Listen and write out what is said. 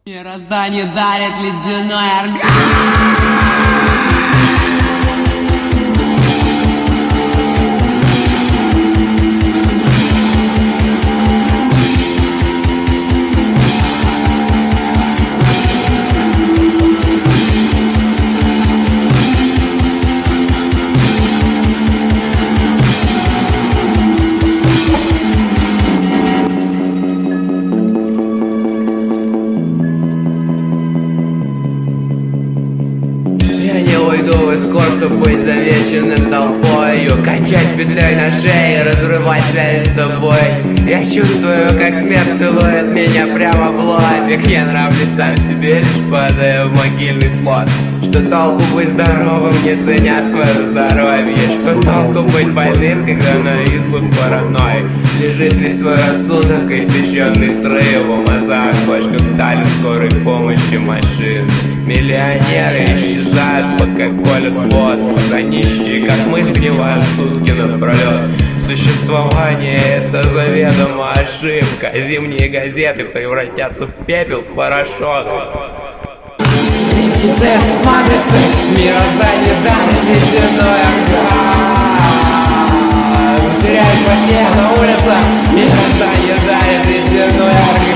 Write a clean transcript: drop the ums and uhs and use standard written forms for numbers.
Мироздание дарит ледяной оргазм. Я не уйду в эскорт, чтобы быть замеченным толпою, качать петлей на шее, разрывать связь с тобой. Я чувствую, как смерть целует меня прямо в лобик. Я нравлюсь сам себе, лишь падая в могильный слот. Что толку быть здоровым, не ценя свое здоровье? Что толку быть больным, когда на избу паранойи? Лежит весь твой рассудок, истощенный срывом, а за окошком стали скорой помощи машин. Миллионеры исчезают, пока колят воздух, а нищие, как мы, сгнивают сутки напролет. Существование — это заведомо ошибка. Зимние газеты превратятся в пепел, в порошок. Секс с матрицей, мироздание дарит ледяной оргазм. Теряюсь во сне на улице, мироздание дарит ледяной оргазм.